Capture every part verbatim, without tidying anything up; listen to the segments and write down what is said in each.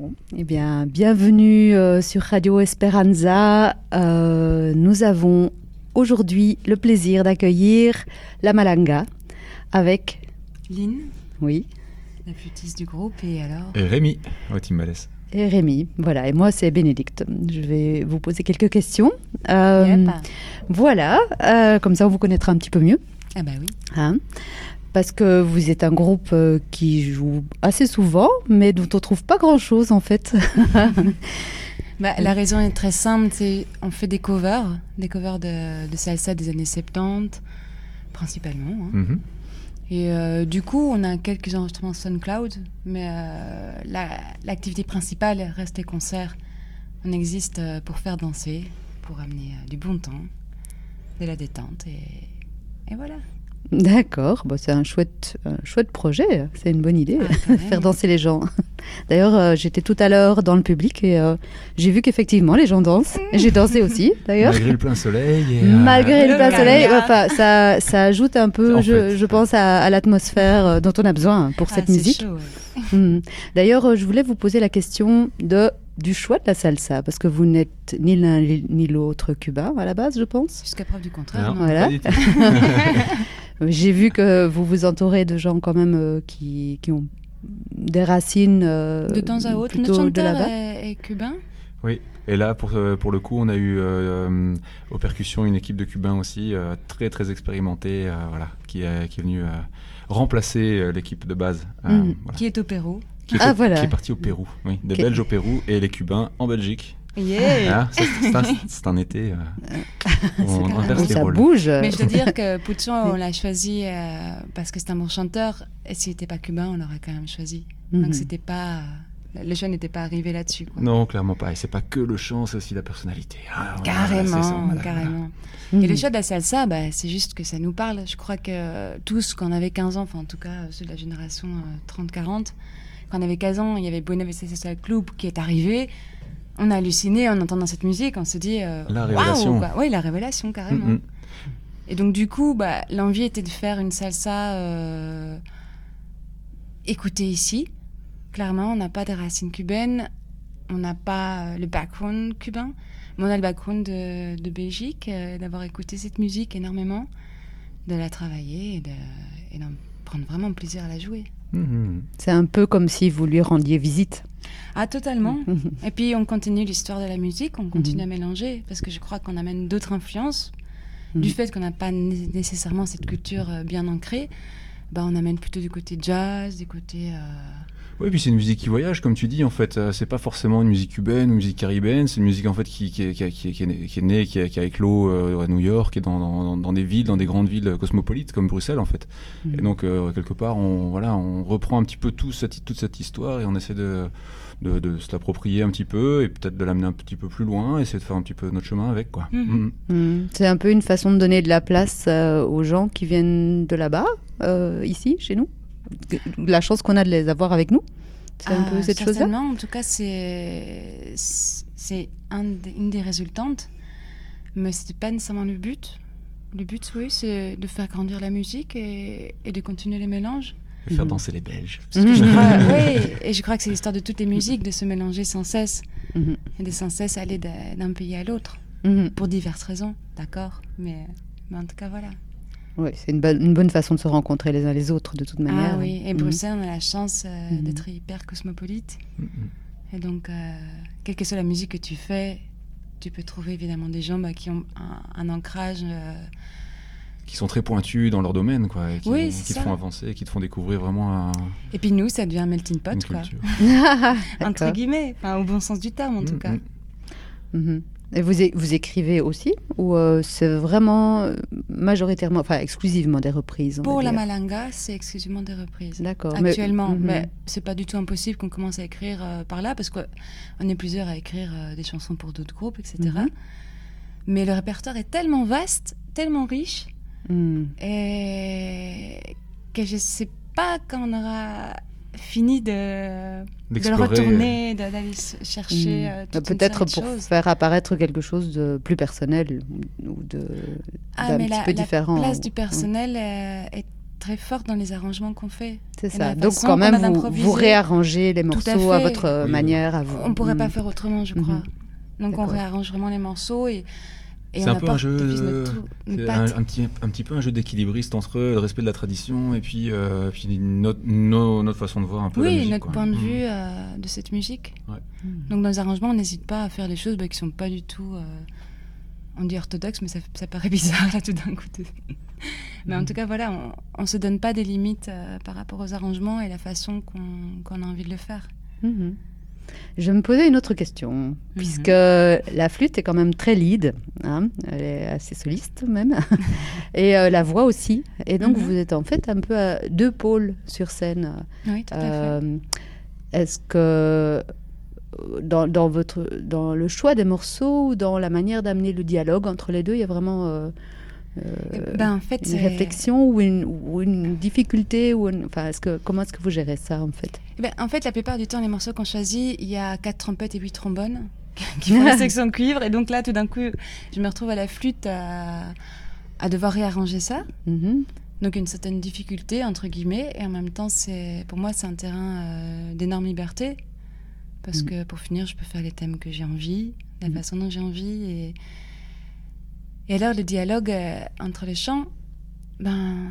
Bon, eh bien, bienvenue euh, sur Radio Esperanza. Euh, nous avons aujourd'hui le plaisir d'accueillir la Malanga avec Lynn, oui, la flûtiste du groupe, et alors Et Rémi, au timbales. et Rémi. Voilà, et moi c'est Bénédicte. Je vais vous poser quelques questions. Euh, Yep. Voilà, euh, comme ça on vous connaîtra un petit peu mieux. Ah bah oui. Hein, parce que vous êtes un groupe euh, qui joue assez souvent, mais dont on trouve pas grand-chose en fait. Bah, la raison est très simple, c'est on fait des covers, des covers de, de salsa des années soixante-dix, principalement. Hein. Mhm. Et euh, du coup, on a quelques enregistrements SoundCloud, mais euh, la, l'activité principale reste les concerts. On existe euh, pour faire danser, pour amener euh, du bon temps, de la détente, et, et voilà. D'accord, bon, c'est un chouette, un chouette projet, c'est une bonne idée, Ah, quand même. faire danser les gens. D'ailleurs, euh, j'étais tout à l'heure dans le public et euh, j'ai vu qu'effectivement les gens dansent. Et j'ai dansé aussi, d'ailleurs. Malgré le plein soleil. Et, euh, Malgré le Le plein soleil, gaga. enfin, ça, ça ajoute un peu, En je, fait, je pense, à, à l'atmosphère euh, dont on a besoin pour Ah, cette c'est musique. chaud, ouais. Hmm. D'ailleurs, euh, je voulais vous poser la question de, du choix de la salsa, parce que vous n'êtes ni l'un ni l'autre cubain à la base, je pense. Jusqu'à preuve du contraire. Non, non. Voilà. pas du tout. J'ai vu que vous vous entourez de gens quand même euh, qui, qui ont des racines euh, De temps à autre, notre plutôt de chanteur là-bas. est, est cubain. Oui, et là, pour, euh, pour le coup, on a eu euh, euh, aux percussions une équipe de Cubains aussi, euh, très très expérimentée, euh, voilà, qui, est, qui est venue euh, remplacer euh, l'équipe de base. euh, Mhm. voilà, Qui est au Pérou. qui, est Ah, au- voilà. qui est parti au Pérou. Oui, des Ok. Belges au Pérou et les Cubains en Belgique. Yeah. Ah, ça, c'est, c'est un, c'est un été. euh, on carrément inverse Où les ça rôles. bouge. Mais je dois dire que Pucho, on l'a choisi euh, parce que c'est un bon chanteur. Et s'il n'était pas cubain, on l'aurait quand même choisi. Mhm. Donc c'était pas, le choix n'était pas arrivé là-dessus. Quoi. Non, clairement pas. Et c'est pas que le chant, c'est aussi la personnalité. Ah, voilà, Carrément, c'est ça, voilà. carrément. Mhm. Et le choix de la salsa, bah, c'est juste que ça nous parle. Je crois que tous, quand on avait quinze ans, enfin en tout cas ceux de la génération euh, trente quarante, quand on avait quinze ans, il y avait Buena Vista Salsa Club qui est arrivé. On a halluciné en entendant cette musique, on se dit euh, La waouh, révélation. quoi. Oui, la révélation, carrément. Mhm. Et donc du coup, bah, l'envie était de faire une salsa euh, écoutée ici. Clairement, on n'a pas de racines cubaines, on n'a pas euh, le background cubain, mais on a le background de, de Belgique, euh, d'avoir écouté cette musique énormément, de la travailler et, de, et d'en prendre vraiment plaisir à la jouer. Mhm. C'est un peu comme si vous lui rendiez visite. Ah, totalement. Et puis on continue l'histoire de la musique, on continue Mhm. à mélanger, parce que je crois qu'on amène d'autres influences. Mhm. Du fait qu'on n'a pas né- nécessairement cette culture euh, bien ancrée, bah, on amène plutôt du côté jazz, du côté... euh, Oui, puis c'est une musique qui voyage, comme tu dis, en fait. Euh, c'est pas forcément une musique cubaine ou une musique caribéenne, c'est une musique en fait qui, qui, est- qui, a- qui, est- qui est née, qui est née, qui a, qui a éclos euh, à New York et dans, dans, dans des villes, dans des grandes villes cosmopolites comme Bruxelles, en fait. Mhm. Et donc, euh, quelque part, on, voilà, on reprend un petit peu tout cette, toute cette histoire et on essaie de, de, de se l'approprier un petit peu et peut-être de l'amener un petit peu plus loin, essayer de faire un petit peu notre chemin avec, quoi. Mhm. Mhm. Mhm. C'est un peu une façon de donner de la place euh, aux gens qui viennent de là-bas, euh, ici, chez nous. La chance qu'on a de les avoir avec nous. C'est un ah, peu cette chose-là. certainement, en tout cas, c'est, c'est un des- une des résultantes, mais c'était pas nécessairement le but. Le but, oui, c'est de faire grandir la musique et, et de continuer les mélanges. Et faire Mhm. danser les Belges. Parce que je crois, oui, et je crois que c'est l'histoire de toutes les musiques, de se mélanger sans cesse, Mhm. et de sans cesse aller d'un d'un pays à l'autre, Mhm. pour diverses raisons, d'accord, mais, mais en tout cas, voilà. Ouais, c'est une, bonne- une bonne façon de se rencontrer les uns les autres, de toute manière. Ah oui, et Mhm. Bruxelles, on a la chance euh, Mhm. d'être hyper cosmopolite, Mhm. et donc, euh, quelle que soit la musique que tu fais, tu peux trouver évidemment des gens bah, qui ont un, un ancrage... euh, Qui sont très pointus dans leur domaine, quoi, et qui, Oui, vont- c'est qui te ça. font avancer, qui te font découvrir vraiment un- Et puis nous, ça devient un melting pot, une quoi. culture. Entre D'accord. guillemets, enfin, au bon sens du terme, en tout Mhm. cas. Mhm. Et vous, é- vous écrivez aussi ou euh, c'est vraiment euh, majoritairement, enfin exclusivement des reprises on va Pour la dire. Malanga, c'est exclusivement des reprises. D'accord. mais- Actuellement, Mhm. mais c'est pas du tout impossible qu'on commence à écrire euh, par là, parce qu'on est plusieurs à écrire euh, des chansons pour d'autres groupes, et cetera. Mhm. Mais le répertoire est tellement vaste, tellement riche, Mhm. et que je sais pas quand on aura fini de, de le D'explorer, retourner, de- d'aller se- chercher Mhm. euh, toute une Peut-être série de pour choses. faire apparaître quelque chose de plus personnel ou de Ah, d'un mais petit la, peu la différent. place du ou- personnel euh, est très forte dans les arrangements qu'on fait. C'est Et ça. la Donc façon quand qu'on même, a vous, d'improviser. vous réarrangez les Tout à morceaux à, fait. votre Oui. manière. À vous. On ne pourrait Mm. pas faire autrement, je crois. Mhm. Donc on D'accord. réarrange vraiment les morceaux et, et C'est on un peu un apporte jeu, d'office de- notre trou- nos c'est pattes. un, un petit, un petit peu un jeu d'équilibriste entre le respect de la tradition et puis, euh, puis notre, no- notre façon de voir un peu la Oui, musique. notre quoi. point de Mm. vue euh, de cette musique. Mm. Donc dans les arrangements, on n'hésite pas à faire des choses bah, qui ne sont pas du tout, euh, on dit orthodoxes, mais ça, ça paraît bizarre là tout d'un coup. Mais en tout cas, voilà, on ne se donne pas des limites euh, par rapport aux arrangements et la façon qu'on qu'on a envie de le faire. Mhm. Je me posais une autre question, puisque la flûte est quand même très lead, hein, elle est assez soliste même, et euh, la voix aussi. Et donc Mhm. vous êtes en fait un peu à deux pôles sur scène. Oui, tout à fait. Euh, Est-ce que dans, dans, votre, dans le choix des morceaux ou dans la manière d'amener le dialogue entre les deux, il y a vraiment euh, euh, Ben, en fait, une c'est- réflexion ou une, ou une difficulté ou une- enfin, est-ce que, comment est-ce que vous gérez ça en fait? Eh ben, en fait, la plupart du temps, les morceaux qu'on choisit, il y a quatre trompettes et huit trombones qui font la section cuivre. Et donc là, tout d'un coup, je me retrouve à la flûte à, à devoir réarranger ça. Mhm. Donc une certaine difficulté, entre guillemets. Et en même temps, c'est, pour moi, c'est un terrain euh, d'énorme liberté. Parce Mhm. que pour finir, je peux faire les thèmes que j'ai envie, la Mhm. façon dont j'ai envie. Et, et alors, le dialogue euh, entre les chants, ben,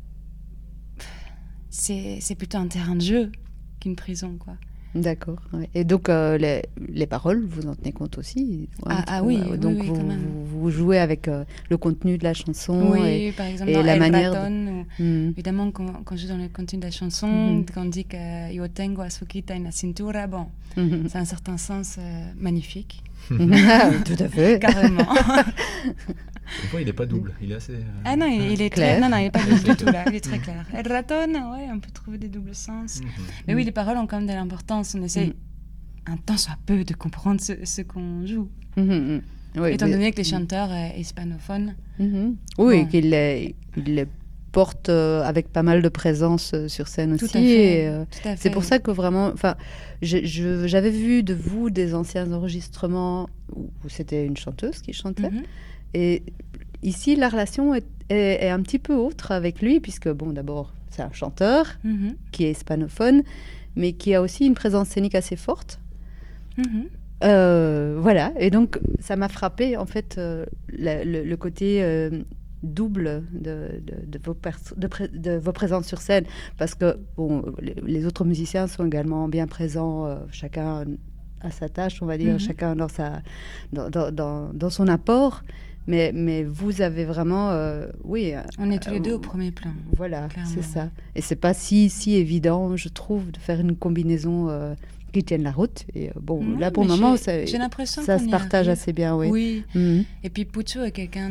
c'est, c'est plutôt un terrain de jeu qu'une prison, quoi. D'accord. Ouais. Et donc, euh, les, les paroles, vous en tenez compte aussi? un Ah, petit ah peu, oui, ouais. oui, Donc, oui, vous, quand même. vous, vous jouez avec euh, le contenu de la chanson. Oui, et- par exemple, et dans la El manière de- Raton, ou- Mhm. évidemment, quand, quand je joue dans le contenu de la chanson, Mhm. quand on dit que yo tengo azuquita en la cintura, bon, Mhm. c'est un certain sens euh, magnifique, Ah, tout à fait. carrément. Des fois, il n'est pas double. Il est assez. euh, Ah non, il, il est Clair. clair. Non, non, il n'est pas double du tout là, il est très clair. El Raton, ouais, on peut trouver des doubles sens. Mhm. Mais oui, les paroles ont quand même de l'importance. On essaye, Mhm. un tant soit peu, de comprendre ce, ce qu'on joue. Mhm, mhm. Oui, Étant mais- donné que les chanteurs euh, hispanophones, Mhm. Oui, Bon. qu'il les, il les porte euh, avec pas mal de présence euh, sur scène tout aussi. à fait. et, euh, tout à c'est fait. pour ça que vraiment, enfin, je- je- j'avais vu de vous des anciens enregistrements où, où c'était une chanteuse qui chantait. Mhm. Et ici, la relation est, est- est un petit peu autre avec lui, puisque, bon, d'abord, c'est un chanteur Mhm. qui est hispanophone, mais qui a aussi une présence scénique assez forte. Mhm. Euh, voilà, et donc ça m'a frappé en fait euh, la- le, le côté euh, double de, de- de vos pers- de, pré- de vos présences sur scène, parce que bon, les, les autres musiciens sont également bien présents, euh, chacun à sa tâche, on va dire, Mhm. chacun dans, sa, dans, dans, dans- dans son apport, mais, mais vous avez vraiment, euh, oui, On est tous les euh, deux au premier plan. voilà, Clairement. c'est ça. Et c'est pas si, si évident, je trouve, de faire une combinaison euh, qui tienne la route. Et euh, bon, Non, là pour le mais moment, j'ai- ça, j'ai l'impression ça qu'on se y partage arrive. assez bien, oui. Oui. Mhm. Et puis Puccio est quelqu'un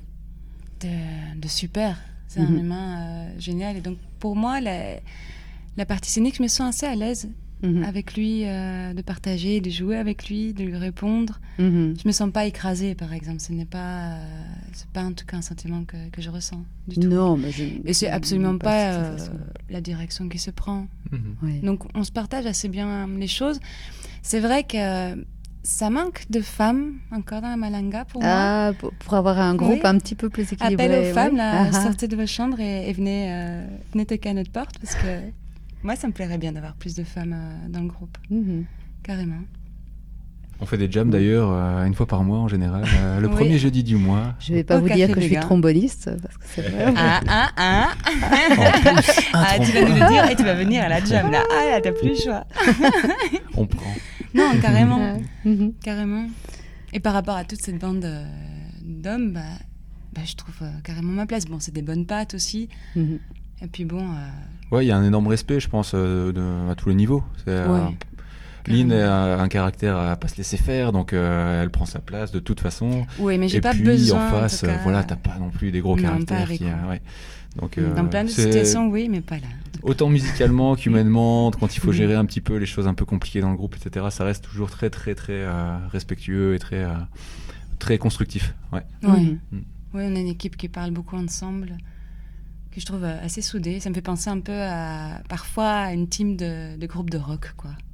de, de super. C'est Mhm. un humain euh, génial. Et donc pour moi, la, la partie scénique, je me sens assez à l'aise Mhm. avec lui, euh, de partager, de jouer avec lui, de lui répondre. Mhm. Je me sens pas écrasée, par exemple. Ce n'est pas, euh, c'est pas en tout cas un sentiment que, que je ressens du tout. Non, mais je, Et c'est absolument de pas cette euh, façon. la direction qui se prend. Mhm. Oui. Donc on se partage assez bien les choses. C'est vrai que ça manque de femmes encore dans la malanga pour moi. Ah, pour, pour avoir un groupe Oui. un petit peu plus équilibré. Appel aux femmes, oui. là, Ah, ah. sortez de vos chambres et, et venez, euh, venez toquer à notre porte parce que moi, ça me plairait bien d'avoir plus de femmes euh, dans le groupe, Mhm. carrément. On fait des jams d'ailleurs euh, une fois par mois en général, euh, le Oui. premier jeudi du mois. Je vais pas Au vous Café dire que des je suis Gars. tromboniste, parce que c'est vrai. Ah, ah, ah En plus, un Ah, tu vas nous le dire et tu vas venir à la jam, là. Ah, là, t'as plus le choix. On prend. Non, carrément, Ah, mhm. carrément. Et par rapport à toute cette bande euh, d'hommes, bah, bah, je trouve euh, carrément ma place. Bon, c'est des bonnes pattes aussi. Mhm. Et puis bon... euh, Ouais, il y a un énorme respect, je pense, euh, de- à tous les niveaux. C'est, euh, Ouais. Lynn Carrément. a un caractère à pas se laisser faire, donc euh, elle prend sa place de toute façon. Oui, mais j'ai Et pas puis besoin. en face, en tout euh, cas, voilà, t'as pas non plus des gros non, pas caractères. avec Qui, moi. euh, ouais. Donc, Dans euh, plein de c'est- situations, oui, mais pas là. Autant musicalement qu'humainement, quand il faut Mhm. gérer un petit peu les choses un peu compliquées dans le groupe, et cetera, ça reste toujours très, très, très euh, respectueux et très, euh, très constructif. Ouais. Oui. Mhm. Oui, on est une équipe qui parle beaucoup ensemble, que je trouve euh, assez soudée. Ça me fait penser un peu à, parfois, à une team de, de groupe de rock, quoi.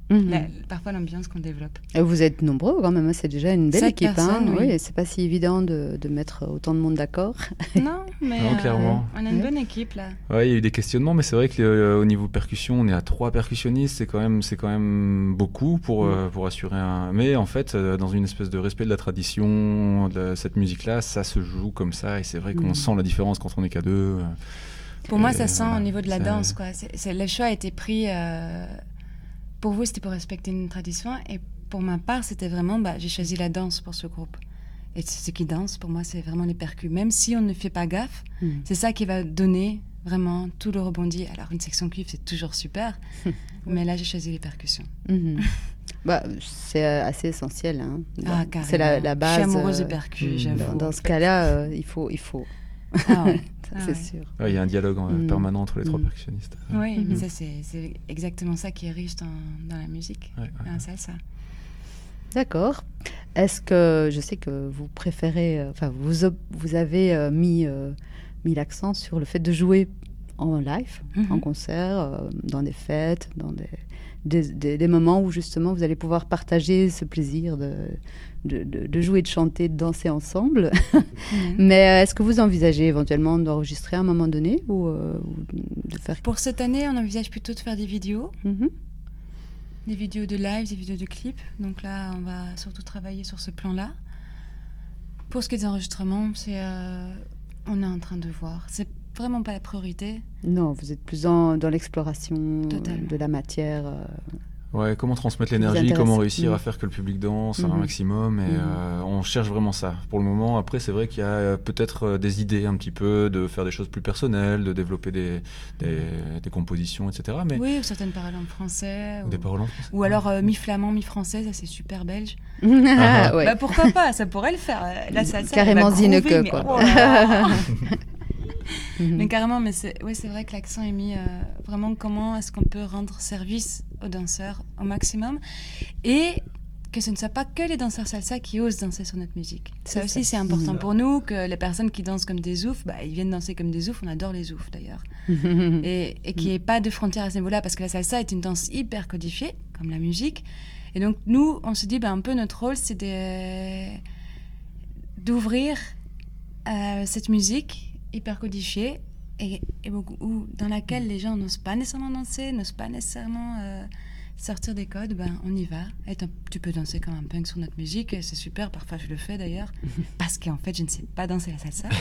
Mhm. La- parfois l'ambiance qu'on développe. Et vous êtes nombreux quand même, hein, c'est déjà une belle Sept équipe. personnes, hein. oui. Oui, c'est pas si évident de, de mettre autant de monde d'accord. Non, mais Non, clairement. on a une bonne équipe là. Ouais, il y a eu des questionnements, mais c'est vrai que euh, au niveau percussion, on est à trois percussionnistes, c'est quand même, c'est quand même beaucoup pour, Mm. euh, pour assurer un. Mais en fait, euh, dans une espèce de respect de la tradition, de cette musique-là, ça se joue comme ça, et c'est vrai qu'on Mm. sent la différence quand on est qu'à deux. euh, Pour moi, et ça sent voilà, au niveau de la ça- danse, quoi. C'est, c'est- le choix a été pris. euh, pour vous, c'était pour respecter une tradition, et pour ma part, c'était vraiment, bah, j'ai choisi la danse pour ce groupe. Et ce qui danse, pour moi, c'est vraiment les percus. Même si on ne fait pas gaffe, Mm. c'est ça qui va donner vraiment tout le rebondi. Alors, une section cuivre, c'est toujours super, mais là, j'ai choisi les percussions. Mhm. Bah, c'est euh, assez essentiel. Hein. Ah, C'est la, carrément. la Je base. suis amoureuse euh, des percus, mm, j'avoue. Dans, dans ce cas-là, euh, il faut, il faut. Ah ouais. Ça, Ah c'est ouais. sûr. Ouais, il y a un dialogue euh, Mm. permanent entre les trois Mm. percussionnistes. Oui, Mhm. mais ça, c'est, c'est exactement ça qui est riche dans, dans la musique, Ouais, ouais. dans la salsa. D'accord. Est-ce que je sais que vous préférez, euh, enfin vous op- vous avez euh, mis euh, mis l'accent sur le fait de jouer en live, Mhm. en concert, euh, dans des fêtes, dans des, des, des- des moments où justement vous allez pouvoir partager ce plaisir de de, de- de jouer, de chanter, de danser ensemble. Mhm. Mais euh, est-ce que vous envisagez éventuellement d'enregistrer à un moment donné ou, euh, ou de faire Pour cette année, on envisage plutôt de faire des vidéos, Mhm. des vidéos de live, des vidéos de clips. Donc là, on va surtout travailler sur ce plan-là. Pour ce qui est des enregistrements, c'est, euh, on est en train de voir. C'est vraiment pas la priorité. Non, vous êtes plus dans, dans l'exploration Totalement. de la matière. euh, Ouais, comment transmettre vous l'énergie, intéresse. comment réussir Mm. à faire que le public danse un Mhm. maximum, et Mhm. euh, on cherche vraiment ça. Pour le moment, après, c'est vrai qu'il y a euh, peut-être euh, des idées un petit peu de faire des choses plus personnelles, de développer des, des, des compositions, et cetera. Mais Oui, ou certaines paroles en français. ou Ou, des paroles en français. ou alors euh, mi-flamand, mi-français, ça c'est super belge. Ah, ouais. Bah pourquoi pas, ça pourrait le faire. euh, La salsa, Carrément elle va Zineke, groover, mais quoi. oh là là. Mhm. Mais carrément, mais c'est, ouais, c'est vrai que l'accent est mis euh, vraiment comment est-ce qu'on peut rendre service aux danseurs au maximum et que ce ne soit pas que les danseurs salsa qui osent danser sur notre musique. Ça C'est aussi, ça. c'est important Mhm. pour nous, que les personnes qui dansent comme des oufs, bah, ils viennent danser comme des oufs. On adore les oufs d'ailleurs. Et, et qu'il n'y ait pas de frontières à ce niveau-là, parce que la salsa est une danse hyper codifiée, comme la musique. Et donc, nous, on se dit, bah, un peu notre rôle, c'est de, d'ouvrir euh, cette musique hyper codifiée et, et beaucoup, où- dans laquelle les gens n'osent pas nécessairement danser, n'osent pas nécessairement euh, sortir des codes. Ben, on y va. Et t'en- tu peux danser comme un punk sur notre musique, et c'est super. Parfois, je le fais d'ailleurs, parce qu'en fait, je ne sais pas danser la salsa.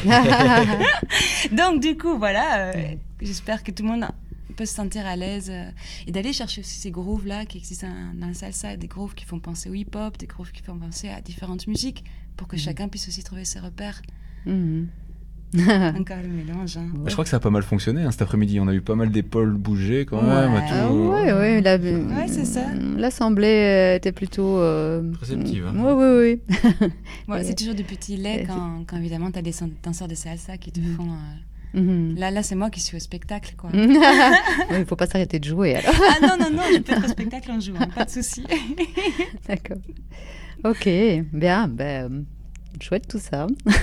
Donc, du coup, voilà, euh, j'espère que tout le monde peut se sentir à l'aise euh, et d'aller chercher aussi ces grooves-là qui existent dans, dans la salsa, des grooves qui font penser au hip-hop, des grooves qui font penser à différentes musiques, pour que Mhm. chacun puisse aussi trouver ses repères. Mhm. Encore le mélange. Hein. Bah, je crois que ça a pas mal fonctionné hein, cet après-midi. On a eu pas mal d'épaules bouger quand Ouais. même. à Ah tout. ouais, ouais, la- Ouais, c'est ça. L'assemblée euh, était plutôt euh, Réceptive, hein. Oui, oui, oui. Ouais, Et- c'est toujours des petits laits et- quand, quand évidemment tu as des san- danseurs de salsa qui te Mhm. font. euh, Mhm. Là, là c'est moi qui suis au spectacle, quoi. Oui, il faut pas s'arrêter de jouer alors. Ah non, non, non, je peux être au spectacle en jouant, pas de souci. D'accord. Ok, bien, ben, euh, chouette tout ça.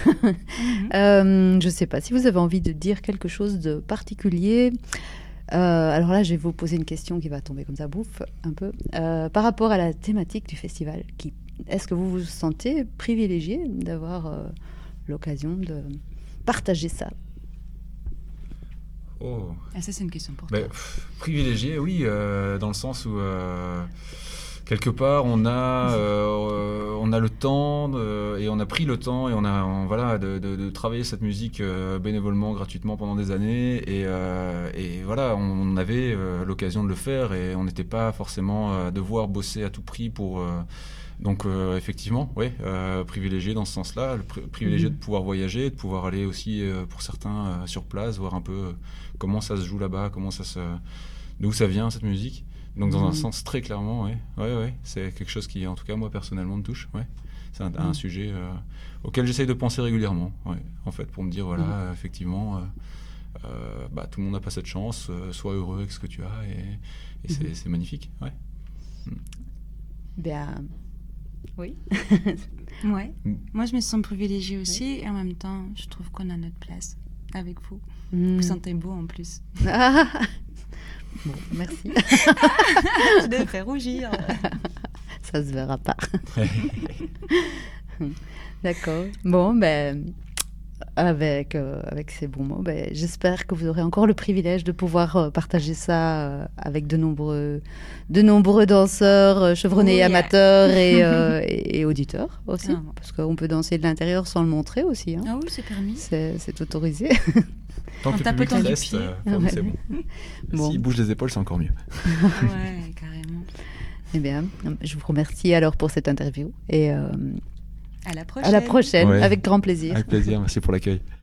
Euh, je ne sais pas si vous avez envie de dire quelque chose de particulier. Euh, alors là, je vais vous poser une question qui va tomber comme ça, bouffe, un peu. Euh, par rapport à la thématique du festival, qui, est-ce que vous vous sentez privilégié d'avoir euh, l'occasion de partager ça? Oh. Ah, ça, c'est une question pour Ben, toi. pff, privilégié, oui, euh, dans le sens où euh, quelque part on a, euh, on a le temps de- et on a pris le temps et on a, on- voilà, de, de- de travailler cette musique euh, bénévolement, gratuitement pendant des années et, euh, et voilà, on avait euh, l'occasion de le faire et on n'était pas forcément à devoir bosser à tout prix pour. euh, donc euh, effectivement, oui, euh, privilégié dans ce sens-là, le pri- privilégié Mhm. de pouvoir voyager, de pouvoir aller aussi euh, pour certains euh, sur place, voir un peu euh, comment ça se joue là-bas, comment ça se, d'où ça vient cette musique. Donc dans un Mhm. sens très clairement, ouais, ouais, ouais, c'est quelque chose qui, en tout cas moi personnellement, me touche. Ouais, c'est un, un Mhm. sujet euh, auquel j'essaye de penser régulièrement. Ouais, en fait, pour me dire voilà, Mhm. euh, effectivement, euh, euh, bah tout le monde n'a pas cette chance. Euh, sois heureux avec ce que tu as et, et c'est, Mhm. c'est magnifique. Ouais. Bien, oui. Ouais. Mm. Moi, je me sens privilégiée aussi, et en même temps, je trouve qu'on a notre place avec vous. Mhm. Vous sentez beau en plus. Ah, Bon, merci. Je devais faire rougir. Ça se verra pas. D'accord. Bon, ben, avec, euh, avec ces bons mots, ben, j'espère que vous aurez encore le privilège de pouvoir euh, partager ça euh, avec de nombreux, de nombreux danseurs, euh, chevronnés, Oh, yeah. amateurs et, euh, et, et auditeurs aussi. Ah. Parce qu'on peut danser de l'intérieur sans le montrer aussi. Hein. Ah oui, c'est permis. C'est, c'est autorisé. Tant En que le public tapotant du reste, pied. euh, pour nous, Ouais. c'est bon. Bon. S'il bouge les épaules, c'est encore mieux. Ouais, carrément. Eh bien, je vous remercie alors pour cette interview et euh, À la prochaine. à la prochaine, Ouais. avec grand plaisir. Avec plaisir, merci pour l'accueil.